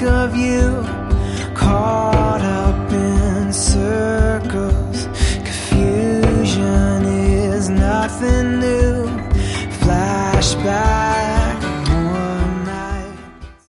of you, caught up in circles. Confusion is nothing new. Flashback